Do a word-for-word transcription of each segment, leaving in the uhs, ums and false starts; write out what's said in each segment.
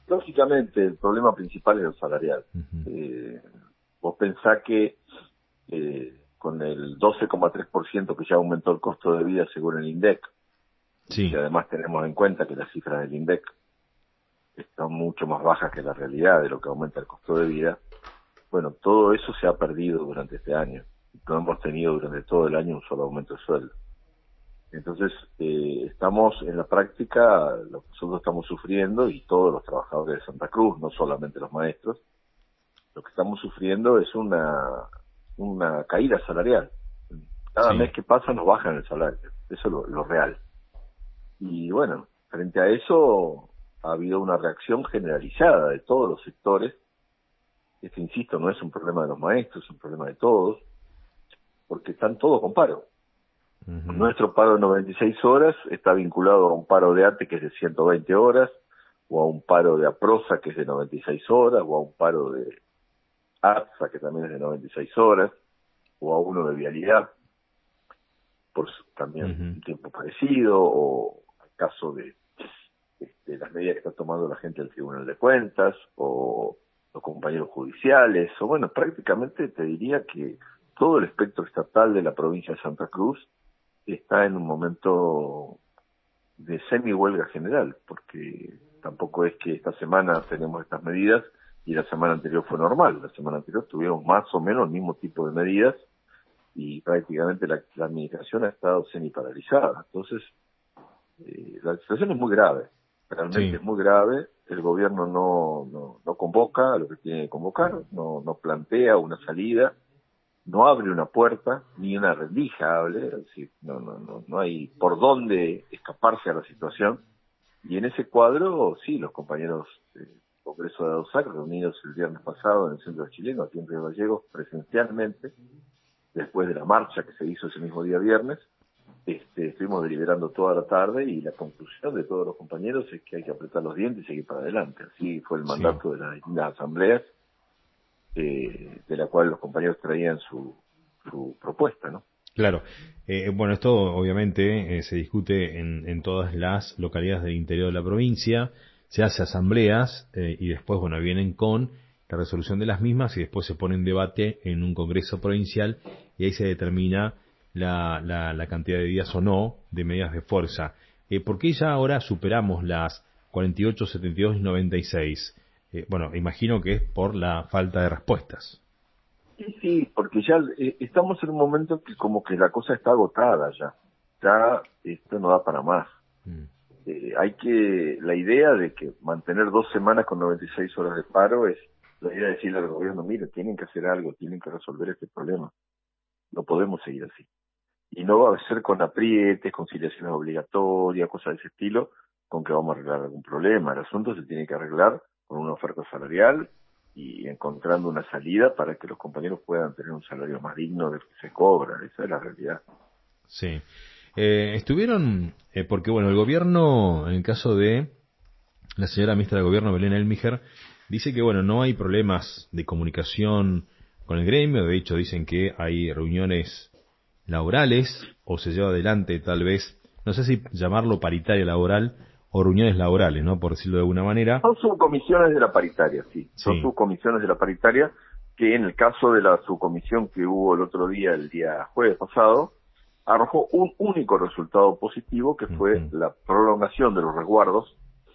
Lógicamente, el problema principal es el salarial. Uh-huh. Eh, vos pensás que eh, con el doce coma tres por ciento que ya aumentó el costo de vida según el INDEC, sí. y además tenemos en cuenta que las cifras del INDEC están mucho más bajas que la realidad de lo que aumenta el costo de vida, bueno, todo eso se ha perdido durante este año. No hemos tenido durante todo el año un solo aumento de sueldo. Entonces, eh, estamos en la práctica, lo que nosotros estamos sufriendo, y todos los trabajadores de Santa Cruz, no solamente los maestros, lo que estamos sufriendo es una una caída salarial. Cada sí. mes que pasa nos bajan el salario, eso es lo, lo real. Y bueno, frente a eso ha habido una reacción generalizada de todos los sectores. Este, insisto, no es un problema de los maestros, es un problema de todos, porque están todos con paro. Uh-huh. Nuestro paro de noventa y seis horas está vinculado a un paro de ATE que es de ciento veinte horas, o a un paro de APROSA que es de noventa y seis horas, o a un paro de ATSA que también es de noventa y seis horas, o a uno de vialidad, por también uh-huh. un tiempo parecido, o al caso de, de, de las medidas que está tomando la gente del Tribunal de Cuentas, o los compañeros judiciales, o bueno, prácticamente te diría que todo el espectro estatal de la provincia de Santa Cruz está en un momento de semi-huelga general, porque tampoco es que esta semana tenemos estas medidas y la semana anterior fue normal. La semana anterior tuvimos más o menos el mismo tipo de medidas y prácticamente la, la administración ha estado semi-paralizada. Entonces, eh, la situación es muy grave, realmente sí. es muy grave. El gobierno no, no, no convoca a lo que tiene que convocar, no, no plantea una salida, no abre una puerta, ni una rendija hable, es decir, no, no, no, no hay por dónde escaparse a la situación. Y en ese cuadro, sí, los compañeros del Congreso de ADOSAC, reunidos el viernes pasado en el Centro Chileno, aquí en Río Gallegos, presencialmente, después de la marcha que se hizo ese mismo día viernes, este, estuvimos deliberando toda la tarde y la conclusión de todos los compañeros es que hay que apretar los dientes y seguir para adelante. Así fue el mandato sí. de las distintas asambleas, Eh, de la cual los compañeros traían su, su propuesta, ¿no? Claro. Eh, bueno, esto obviamente eh, se discute en, en todas las localidades del interior de la provincia, se hace asambleas eh, y después, bueno, vienen con la resolución de las mismas y después se pone en debate en un congreso provincial y ahí se determina la, la, la cantidad de días o no de medidas de fuerza. Eh, ¿Por qué ya ahora superamos las cuarenta y ocho, setenta y dos y noventa y seis? Eh, bueno, imagino que es por la falta de respuestas. Sí, sí, porque ya eh, estamos en un momento que como que la cosa está agotada ya. Ya esto no da para más. Mm. Eh, hay que, la idea de que mantener dos semanas con noventa y seis horas de paro es la idea de decirle al gobierno, mire, tienen que hacer algo, tienen que resolver este problema. No podemos seguir así. Y no va a ser con aprietes, conciliaciones obligatorias, cosas de ese estilo, con que vamos a arreglar algún problema. El asunto se tiene que arreglar con una oferta salarial y encontrando una salida para que los compañeros puedan tener un salario más digno del que se cobra. Esa es la realidad. Sí. Eh, estuvieron, eh, porque bueno, el gobierno, en el caso de la señora ministra de Gobierno, Belén Elmiger, dice que bueno, no hay problemas de comunicación con el gremio. De hecho, dicen que hay reuniones laborales o se lleva adelante tal vez, no sé si llamarlo paritaria laboral o reuniones laborales, ¿no? Por decirlo de alguna manera. Son subcomisiones de la paritaria, sí. Son sí. subcomisiones de la paritaria que en el caso de la subcomisión que hubo el otro día, el día jueves pasado, arrojó un único resultado positivo que fue uh-huh. la prolongación de los resguardos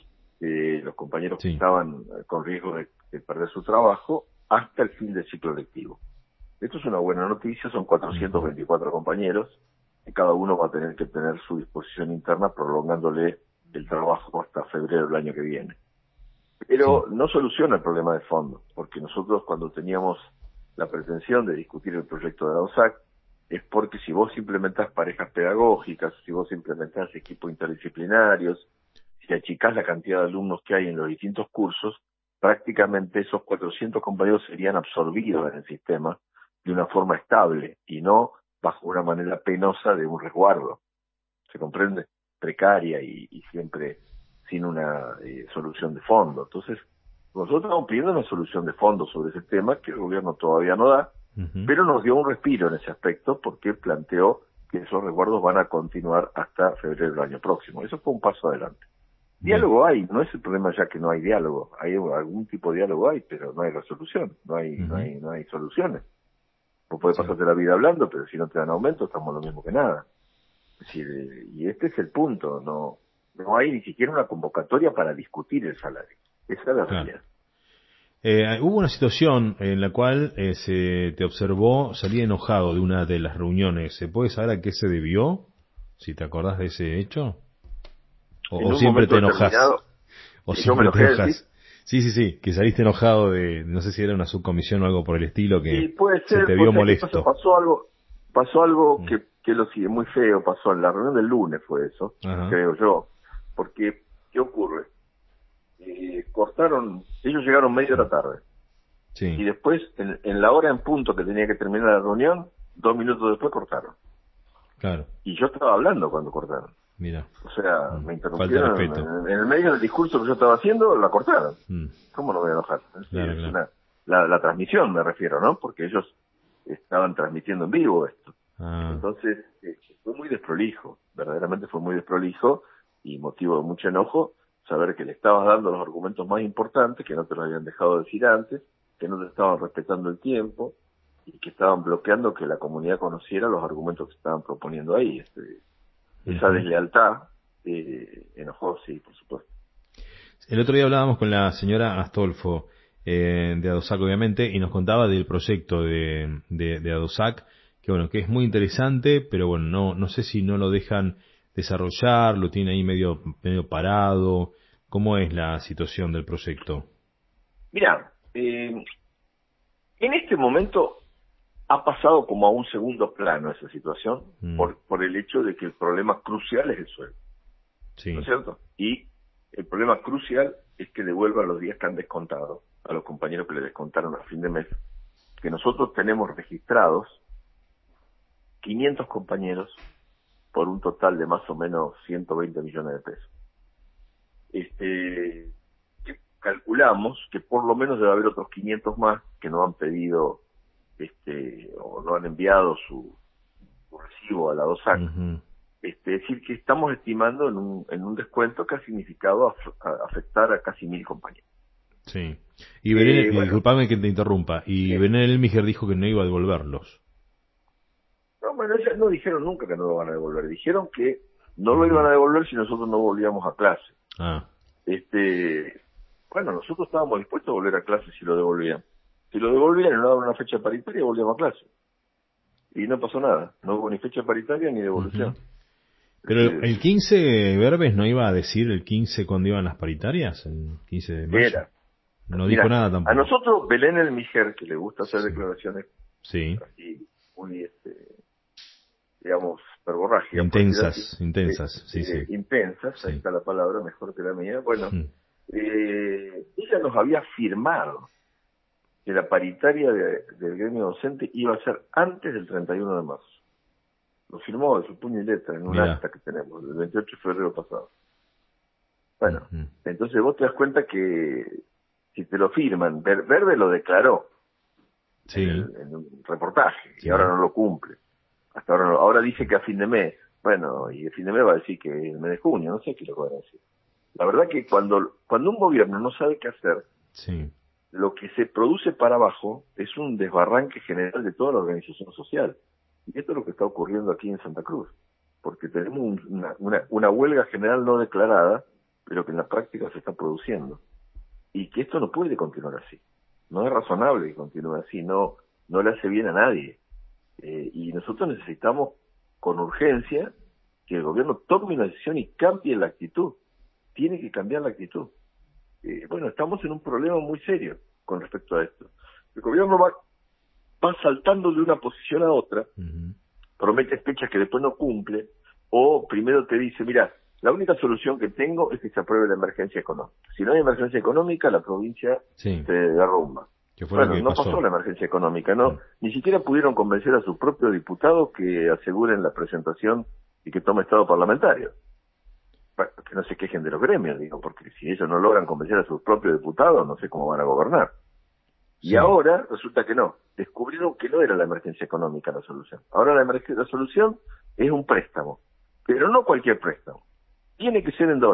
de los compañeros sí. que estaban con riesgo de, de perder su trabajo hasta el fin del ciclo lectivo. Esto es una buena noticia, son cuatrocientos veinticuatro uh-huh. compañeros, y cada uno va a tener que tener su disposición interna prolongándole el trabajo hasta febrero del año que viene. Pero sí. no soluciona el problema de fondo, porque nosotros cuando teníamos la pretensión de discutir el proyecto de ADOSAC, es porque si vos implementás parejas pedagógicas, si vos implementás equipos interdisciplinarios, si achicás la cantidad de alumnos que hay en los distintos cursos, prácticamente esos cuatrocientos compañeros serían absorbidos en el sistema de una forma estable y no bajo una manera penosa de un resguardo. ¿Se comprende? Precaria y, y siempre sin una eh, solución de fondo. Entonces, nosotros estamos pidiendo una solución de fondo sobre ese tema que el gobierno todavía no da, uh-huh. pero nos dio un respiro en ese aspecto porque planteó que esos resguardos van a continuar hasta febrero del año próximo. Eso fue un paso adelante. Diálogo hay, no es el problema ya que no hay diálogo, hay algún tipo de diálogo hay, pero no hay resolución, no hay, uh-huh. no hay, no hay soluciones. Vos podés sí. pasarte la vida hablando, pero si no te dan aumento, estamos lo mismo que nada. Es decir, y este es el punto, no, no hay ni siquiera una convocatoria para discutir el salario. Esa es la claro. realidad. Eh, hubo una situación en la cual eh, se te observó salir enojado de una de las reuniones. ¿Se puede saber a qué se debió? Si te acordás de ese hecho. O, o siempre te enojas. O siempre te enojas. Sí, sí, sí, que saliste enojado de, no sé si era una subcomisión o algo por el estilo, que sí, puede ser, se te vio molesto. Pasó, pasó algo, pasó algo mm. que, que lo sigue muy feo, pasó en la reunión del lunes fue eso, Ajá. creo yo, porque, ¿qué ocurre? Eh, cortaron, ellos llegaron media hora tarde, sí. y después, en, en la hora en punto que tenía que terminar la reunión, dos minutos después cortaron. Claro. Y yo estaba hablando cuando cortaron. Mira. O sea, mm. me interrumpieron en, en, en el medio del discurso que yo estaba haciendo, la cortaron. Mm. ¿Cómo no voy a enojar? Es, claro, es claro. Una, la, la transmisión me refiero, ¿no? Porque ellos estaban transmitiendo en vivo esto. Ah. Entonces, eh, fue muy desprolijo, verdaderamente fue muy desprolijo y motivo de mucho enojo saber que le estabas dando los argumentos más importantes, que no te los habían dejado decir antes, que no te estaban respetando el tiempo y que estaban bloqueando que la comunidad conociera los argumentos que estaban proponiendo ahí. Este, esa uh-huh. deslealtad eh, enojó, sí, por supuesto. El otro día hablábamos con la señora Astolfo eh, de ADOSAC, obviamente, y nos contaba del proyecto de, de, de ADOSAC, que bueno, que es muy interesante, pero bueno, no no sé si no lo dejan desarrollar, lo tiene ahí medio medio parado. ¿Cómo es la situación del proyecto? Mira, eh, en este momento ha pasado como a un segundo plano esa situación mm. por, por el hecho de que el problema crucial es el sueldo. Sí. ¿No es cierto? Y el problema crucial es que devuelvan los días que han descontado a los compañeros que le descontaron a fin de mes, que nosotros tenemos registrados quinientos compañeros por un total de más o menos ciento veinte millones de pesos. Este, calculamos que por lo menos debe haber otros quinientos más que no han pedido este o no han enviado su, su recibo a la ADOSAC. Uh-huh. Este, es decir, que estamos estimando en un, en un descuento que ha significado af, a afectar a casi mil compañeros. Sí. Y Belén, eh, bueno, disculpame que te interrumpa, y sí. Belén Elmiger dijo que no iba a devolverlos. No, bueno, ellos no dijeron nunca que no lo van a devolver, dijeron que no lo iban a devolver si nosotros no volvíamos a clase. Ah. Este, bueno, nosotros estábamos dispuestos a volver a clase si lo devolvían. Si lo devolvían y no daban una fecha paritaria, volvíamos a clase. Y no pasó nada, no hubo ni fecha paritaria ni devolución. Uh-huh. Pero el, el quince, Verbes no iba a decir el quince cuando iban las paritarias, el quince de mayo. Era. No Mirá, dijo nada tampoco. A nosotros, Belén Elmiger, que le gusta hacer sí. declaraciones sí. así, muy, este, digamos, verborrágicas. Intensas, así, intensas, eh, sí, eh, sí. Intensas, sí. ahí está la palabra, mejor que la mía. Bueno, mm. eh, ella nos había firmado que la paritaria de, del gremio docente iba a ser antes del treinta y uno de marzo. Lo firmó de su puño y letra en un Mirá. acta que tenemos, el veintiocho de febrero pasado. Bueno, uh-huh. entonces vos te das cuenta que si te lo firman, Ver, Verde lo declaró sí. en, el, en un reportaje sí. y ahora no lo cumple. Hasta ahora no, ahora dice que a fin de mes. Bueno, y a fin de mes va a decir que el mes de junio, no sé qué lo va a decir. La verdad que cuando cuando un gobierno no sabe qué hacer, sí. lo que se produce para abajo es un desbarranque general de toda la organización social. Y esto es lo que está ocurriendo aquí en Santa Cruz, porque tenemos un, una, una, una huelga general no declarada, pero que en la práctica se está produciendo. Y que esto no puede continuar así. No es razonable que continúe así, no, no le hace bien a nadie. Eh, y nosotros necesitamos con urgencia que el gobierno tome una decisión y cambie la actitud. Tiene que cambiar la actitud. Eh, bueno, estamos en un problema muy serio con respecto a esto. El gobierno va, va saltando de una posición a otra, uh-huh. promete fechas que después no cumple, o primero te dice, mira, la única solución que tengo es que se apruebe la emergencia económica. Si no hay emergencia económica, la provincia sí. se derrumba. Bueno, no pasó. pasó la emergencia económica, ¿no? Uh-huh. Ni siquiera pudieron convencer a sus propios diputados que aseguren la presentación y que tome estado parlamentario. Bueno, que no se quejen de los gremios, digo, porque si ellos no logran convencer a sus propios diputados, no sé cómo van a gobernar. Y sí. ahora resulta que no. Descubrieron que no era la emergencia económica la solución. Ahora la, emergen- la solución es un préstamo, pero no cualquier préstamo. Tiene que ser en dólares.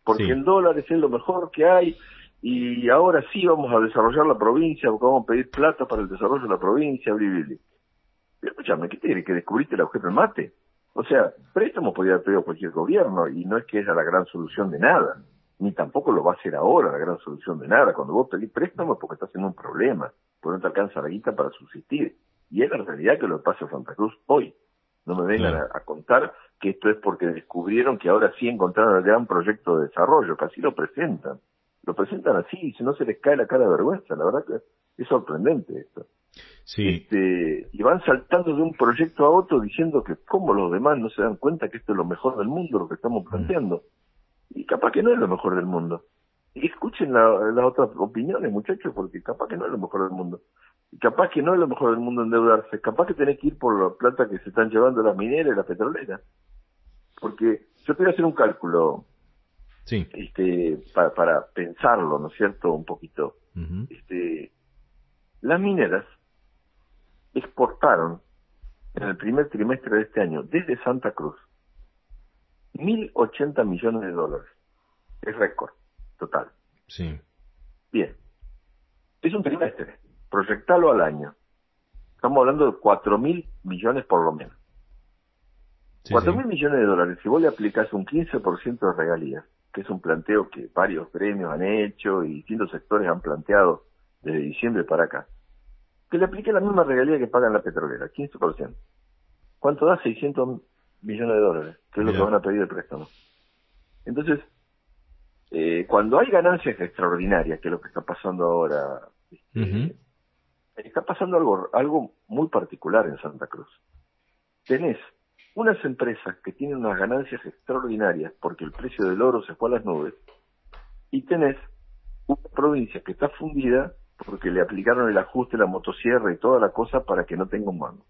porque Sí. en dólares es lo mejor que hay, y ahora sí vamos a desarrollar la provincia, porque vamos a pedir plata para el desarrollo de la provincia, bli, bli, bli. Pero escúchame, ¿qué tiene que descubriste el agujero del mate? O sea, préstamo podría haber pedido cualquier gobierno, y no es que esa la gran solución de nada, ni tampoco lo va a hacer ahora la gran solución de nada. Cuando vos pedís préstamo es porque estás en un problema, porque no te alcanza la guita para subsistir. Y es la realidad que lo pasa a Santa Cruz hoy. No me vengan Claro. a, a contar que esto es porque descubrieron que ahora sí encontraron el gran proyecto de desarrollo, que así lo presentan. Lo presentan así, y si no se les cae la cara de vergüenza. La verdad que es sorprendente esto. Sí. Este, y van saltando de un proyecto a otro diciendo que como los demás no se dan cuenta que esto es lo mejor del mundo, lo que estamos Mm. planteando. Y capaz que no es lo mejor del mundo. Y escuchen la- las otras opiniones, muchachos, porque capaz que no es lo mejor del mundo. Y capaz que no es lo mejor del mundo endeudarse. Capaz que tenés que ir por la plata que se están llevando las mineras y las petroleras. Porque yo te voy a hacer un cálculo, Sí. este, para, para pensarlo, ¿no es cierto? Un poquito. Ujú. Este, las mineras exportaron en el primer trimestre de este año, desde Santa Cruz, mil ochenta millones de dólares. Es récord total. Sí. Bien. Es un trimestre. Proyectalo al año. Estamos hablando de cuatro mil millones por lo menos. Sí, Cuatro sí. mil millones de dólares, si vos le aplicás un quince por ciento de regalías, que es un planteo que varios gremios han hecho y distintos sectores han planteado desde diciembre para acá, que le aplique la misma regalía que pagan la petrolera, quince por ciento. ¿Cuánto da? seiscientos millones de dólares, que es lo que Mirá. van a pedir de préstamo. Entonces, eh, cuando hay ganancias extraordinarias, que es lo que está pasando ahora, Ujú. este, está pasando algo, algo muy particular en Santa Cruz. Tenés unas empresas que tienen unas ganancias extraordinarias porque el precio del oro se fue a las nubes, y tenés una provincia que está fundida porque le aplicaron el ajuste, la motosierra y toda la cosa para que no tenga un mango.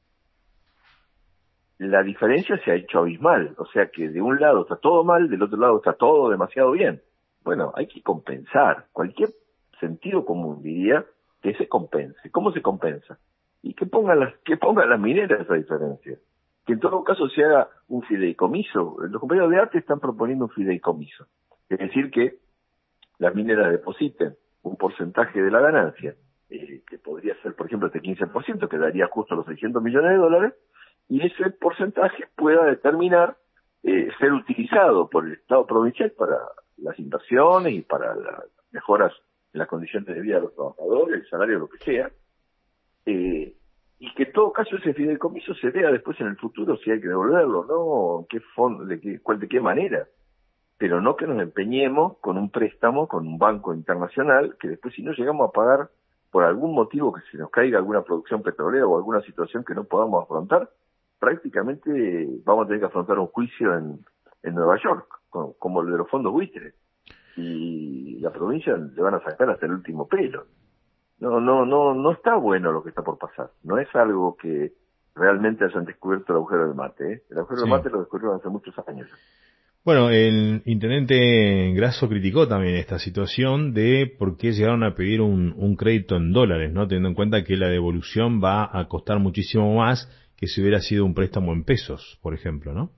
La diferencia se ha hecho abismal, o sea que de un lado está todo mal, del otro lado está todo demasiado bien. Bueno, hay que compensar. Cualquier sentido común diría que se compense. ¿Cómo se compensa? Y que pongan las, que pongan las mineras esa diferencia. Que en todo caso se haga un fideicomiso. Los compañeros de arte están proponiendo un fideicomiso. Es decir, que las mineras depositen un porcentaje de la ganancia, eh, que podría ser, por ejemplo, este quince por ciento, que daría justo los seiscientos millones de dólares, y ese porcentaje pueda determinar eh, ser utilizado por el Estado provincial para las inversiones y para las mejoras en las condiciones de vida de los trabajadores, el salario, lo que sea, eh, y que en todo caso ese fideicomiso se vea después en el futuro si hay que devolverlo, ¿no? ¿Qué fondo, de qué, cuál, de qué manera? Pero no que nos empeñemos con un préstamo con un banco internacional, que después si no llegamos a pagar por algún motivo, que se nos caiga alguna producción petrolera o alguna situación que no podamos afrontar, prácticamente vamos a tener que afrontar un juicio en, en Nueva York, como, como el de los fondos buitres, y la provincia le van a sacar hasta el último pelo. No, no, no, no está bueno lo que está por pasar. No es algo que realmente hayan descubierto el agujero del mate, ¿eh? El agujero del Sí. mate lo descubrieron hace muchos años. Bueno, el intendente Grasso criticó también esta situación de por qué llegaron a pedir un, un crédito en dólares, ¿no? Teniendo en cuenta que la devolución va a costar muchísimo más que si hubiera sido un préstamo en pesos, por ejemplo, ¿no?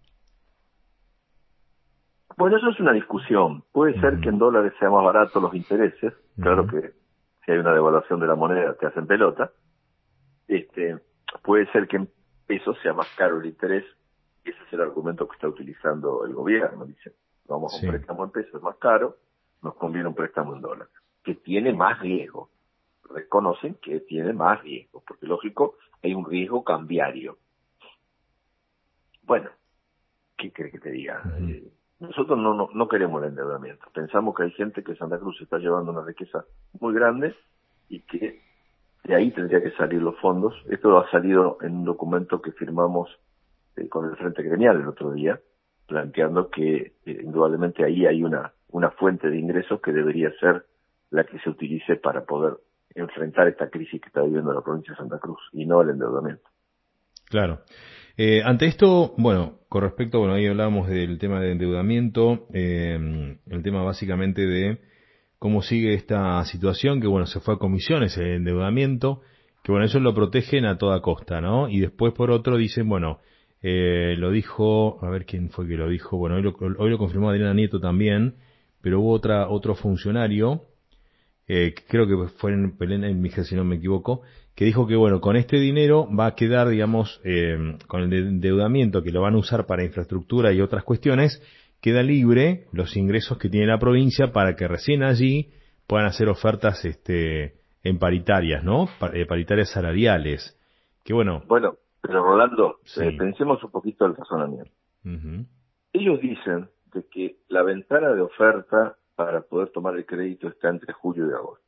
Bueno, eso es una discusión. Puede ser que Ujú. en dólares sea más barato los intereses. Claro Ujú. que si hay una devaluación de la moneda te hacen pelota. Este, puede ser que en pesos sea más caro el interés. Ese es el argumento que está utilizando el gobierno. Dice, vamos a un Sí. préstamo en pesos, es más caro, nos conviene un préstamo en dólares, que tiene más riesgo. Reconocen que tiene más riesgo, porque lógico, hay un riesgo cambiario. Bueno, ¿qué crees que te diga? Ujú. Eh, nosotros no, no no queremos el endeudamiento. Pensamos que hay gente que Santa Cruz está llevando una riqueza muy grande y que de ahí tendría que salir los fondos. Esto ha salido en un documento que firmamos eh, con el Frente Gremial el otro día, planteando que eh, indudablemente ahí hay una, una fuente de ingresos que debería ser la que se utilice para poder enfrentar esta crisis que está viviendo la provincia de Santa Cruz y no el endeudamiento. Claro. Eh, ante esto, bueno, con respecto, bueno, ahí hablábamos del tema de endeudamiento, eh, el tema básicamente de cómo sigue esta situación, que bueno, se fue a comisiones el endeudamiento, que bueno, eso lo protegen a toda costa, ¿no? Y después por otro dicen, bueno, eh, lo dijo, a ver quién fue que lo dijo, bueno, hoy lo, hoy lo confirmó Adriana Nieto también, pero hubo otra otro funcionario, eh, creo que fue en Belén Emíger, si no me equivoco, que dijo que, bueno, con este dinero va a quedar, digamos, eh, con el endeudamiento que lo van a usar para infraestructura y otras cuestiones, queda libre los ingresos que tiene la provincia para que recién allí puedan hacer ofertas este en paritarias, ¿no? Pa- eh, paritarias salariales. Que bueno. Bueno, pero Rolando, Sí. eh, pensemos un poquito el razonamiento. Uh-huh. Ellos dicen de que la ventana de oferta para poder tomar el crédito está entre julio y agosto.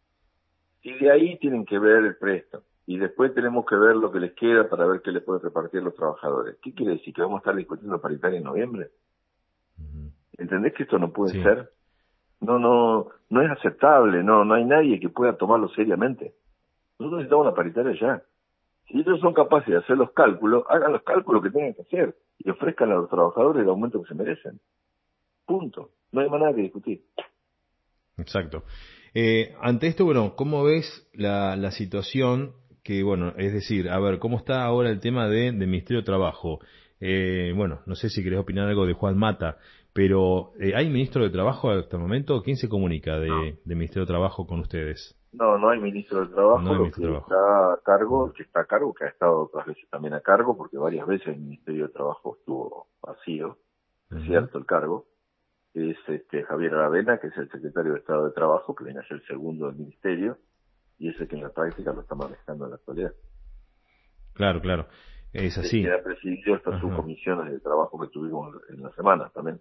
Y de ahí tienen que ver el préstamo. Y después tenemos que ver lo que les queda para ver qué les pueden repartir los trabajadores. ¿Qué quiere decir? ¿Que vamos a estar discutiendo paritaria en noviembre? Uh-huh. ¿Entendés que esto no puede Sí. ser? No, no, no es aceptable, no, no hay nadie que pueda tomarlo seriamente. Nosotros necesitamos una paritaria ya. Si ellos son capaces de hacer los cálculos, hagan los cálculos que tengan que hacer y ofrezcan a los trabajadores el aumento que se merecen. Punto. No hay más nada que discutir. Exacto. Eh, ante esto, bueno, ¿cómo ves la, la situación? Que, bueno, es decir, a ver, ¿cómo está ahora el tema de, de Ministerio de Trabajo? Eh, bueno, no sé si querés opinar algo de Juan Mata, pero eh, ¿hay ministro de Trabajo hasta el momento? ¿Quién se comunica No. de, de Ministerio de Trabajo con ustedes? No, no hay ministro del No Trabajo, hay lo ministro de que Trabajo. está a cargo, Mm. el que está a cargo, que ha estado otras veces también a cargo, porque varias veces el Ministerio de Trabajo estuvo vacío, es Ujú. cierto el cargo, es este Javier Aravena, que es el secretario de Estado de Trabajo, que viene a ser el segundo del Ministerio, y es el que en la práctica lo está manejando en la actualidad. Claro, claro. Es El que así. ha presidido estas Ajá. subcomisiones de trabajo que tuvimos en la semana también.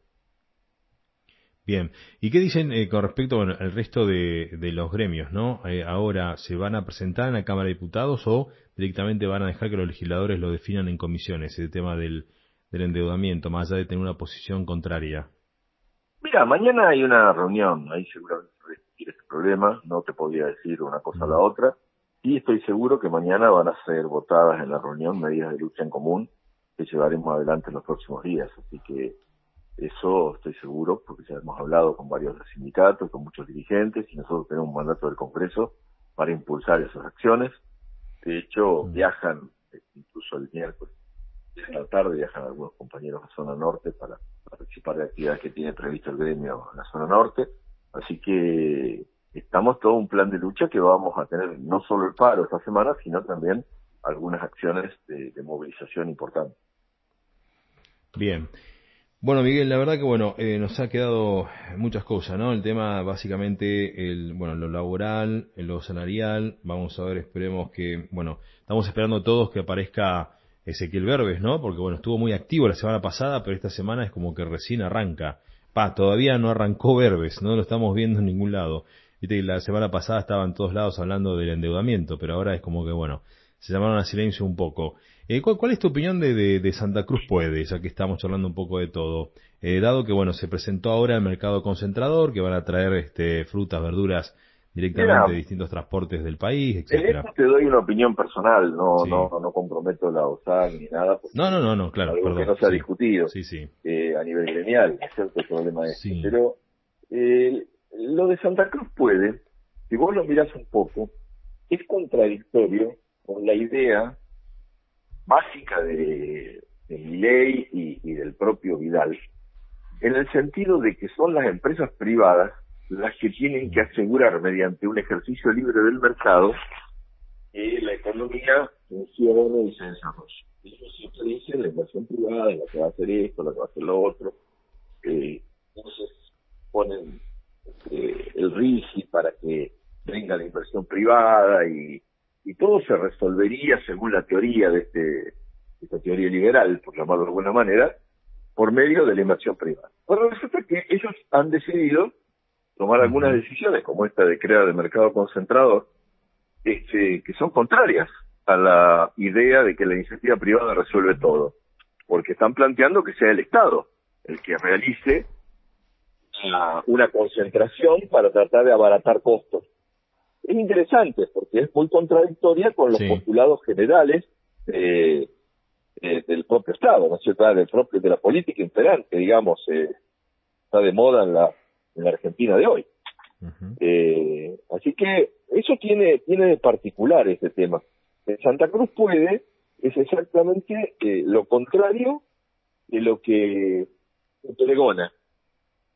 Bien. ¿Y qué dicen eh, con respecto bueno, al resto de, de los gremios, no? Eh, ahora, ¿se van a presentar en la Cámara de Diputados o directamente van a dejar que los legisladores lo definan en comisiones, el tema del, del endeudamiento, más allá de tener una posición contraria? Mira, mañana hay una reunión, ahí seguramente se va a discutir este problema, no te podría decir una cosa a la Mm. otra, y estoy seguro que mañana van a ser votadas en la reunión medidas de lucha en común que llevaremos adelante en los próximos días, así que eso estoy seguro, porque ya hemos hablado con varios sindicatos, con muchos dirigentes, y nosotros tenemos un mandato del Congreso para impulsar esas acciones. De hecho, Mm. viajan, eh, incluso el miércoles, a la tarde viajan algunos compañeros a zona norte para participar de actividades que tiene previsto el gremio en la zona norte. Así que estamos todo un plan de lucha que vamos a tener no solo el paro esta semana, sino también algunas acciones de, de movilización importantes. Bien. Bueno, Miguel, la verdad que bueno, eh, nos ha quedado muchas cosas, ¿no? El tema básicamente, el, bueno, lo laboral, lo salarial, vamos a ver, esperemos que, bueno, estamos esperando todos que aparezca Ezequiel Verbes, ¿no? Porque bueno, estuvo muy activo la semana pasada, pero esta semana es como que recién arranca. Pa, todavía no arrancó Verbes, no lo estamos viendo en ningún lado. Viste que la semana pasada estaba en todos lados hablando del endeudamiento, pero ahora es como que, bueno, se llamaron a silencio un poco. Eh, ¿cuál, ¿Cuál es tu opinión de, de, de Santa Cruz Puede, ya que estamos hablando un poco de todo? Eh, dado que, bueno, se presentó ahora el mercado concentrador, que van a traer este, frutas, verduras directamente de Mira, distintos transportes del país, en etcétera. esto te doy una opinión personal, no no Sí. no comprometo la O S A ni nada, No, porque no, no, no, es claro, algo que perdón, no se ha sí. discutido Sí, sí. eh, a nivel gremial, es cierto el problema este. Sí. Pero eh, lo de Santa Cruz Puede, si vos lo mirás un poco, es contradictorio con la idea básica de, de Milei y, y del propio Vidal, en el sentido de que son las empresas privadas las que tienen que Mm. asegurar mediante un ejercicio libre del mercado que la economía funcione y se desarrolle. Ellos siempre dicen la inversión privada es la que va a hacer esto, la que va a hacer lo otro. Eh, entonces ponen eh, el RIGI para que venga la inversión privada y, y todo se resolvería según la teoría de este esta teoría liberal, por llamarlo de alguna manera, por medio de la inversión privada. Pero resulta que ellos han decidido tomar algunas Ujú. decisiones, como esta de crear el mercado concentrador, este, que son contrarias a la idea de que la iniciativa privada resuelve todo, porque están planteando que sea el Estado el que realice una, una concentración para tratar de abaratar costos. Es interesante porque es muy contradictoria con los Sí. postulados generales eh, eh, del propio Estado, ¿no es cierto? Del propio, de la política imperante, digamos, eh, está de moda en la, en la Argentina de hoy. Ujú. Eh, así que eso tiene, tiene de particular este tema. En Santa Cruz Puede es exactamente eh, lo contrario de lo que se pregona.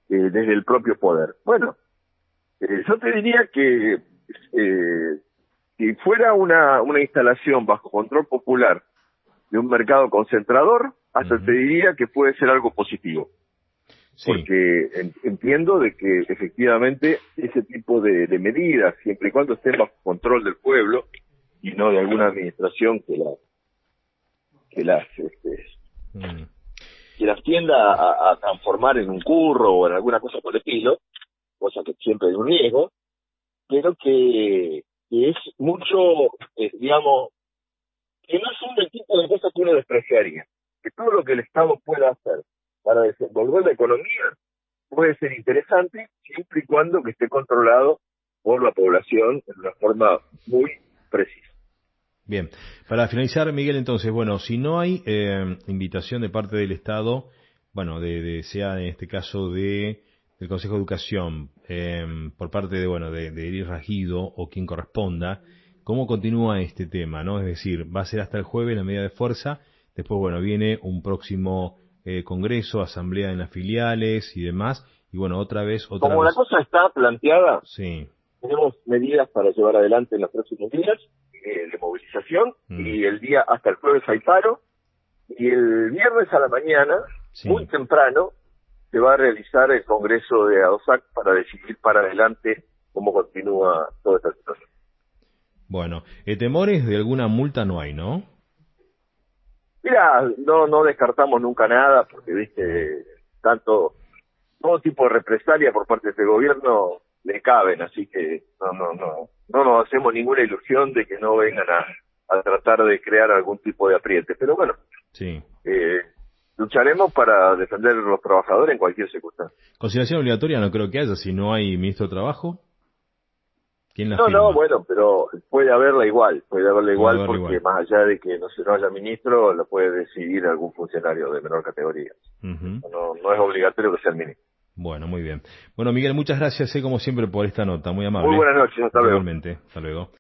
eh, desde el propio poder. Bueno, eh, yo te diría que eh, si fuera una, una instalación bajo control popular de un mercado concentrador, hasta Uh-huh. te diría que puede ser algo positivo. Sí. Porque en, entiendo de que efectivamente ese tipo de, de medidas, siempre y cuando estén bajo control del pueblo y no de alguna administración que las que las este, Mm. que las tienda a, a transformar en un curro o en alguna cosa por el estilo, cosa que siempre hay un riesgo, pero que, que es mucho, eh, digamos, que no son del tipo de cosas que uno despreciaría, que todo lo que el Estado pueda hacer para desenvolver la economía puede ser interesante siempre y cuando que esté controlado por la población de una forma muy precisa. Bien, para finalizar, Miguel, entonces, bueno, si no hay eh, invitación de parte del Estado, bueno, de, de sea en este caso de del Consejo de Educación, eh, por parte de, bueno, de, de Elis Ragido o quien corresponda, ¿cómo continúa este tema, no? Es decir, va a ser hasta el jueves la medida de fuerza, después, bueno, viene un próximo eh, congreso, asamblea en las filiales y demás, y bueno, otra vez, otra Como la vez, cosa está planteada, sí. tenemos medidas para llevar adelante en los próximos días eh, de movilización, Mm, y el día hasta el jueves hay paro, y el viernes a la mañana, muy sí. temprano, se va a realizar el congreso de ADOSAC para decidir para adelante cómo continúa toda esta situación. Bueno, eh, temores de alguna multa no hay, ¿no? Mira, no no descartamos nunca nada, porque Mm, viste, tanto todo tipo de represalia por parte de este gobierno le caben, así que no no no no nos hacemos ninguna ilusión de que no vengan a, a tratar de crear algún tipo de apriete, pero bueno, sí. eh, lucharemos para defender a los trabajadores en cualquier circunstancia. Conciliación obligatoria no creo que haya, si no hay ministro de Trabajo, ¿quién la No, no, firma? bueno, pero puede haberla igual, puede haberla Puede igual haberlo porque igual. más allá de que no se no haya ministro, lo puede decidir algún funcionario de menor categoría. Ujú. No, no es obligatorio que sea el ministro. Bueno, muy bien. Bueno, Miguel, muchas gracias, eh, como siempre, por esta nota. Muy Muy amable. buenas noches, hasta luego. Igualmente. Hasta luego.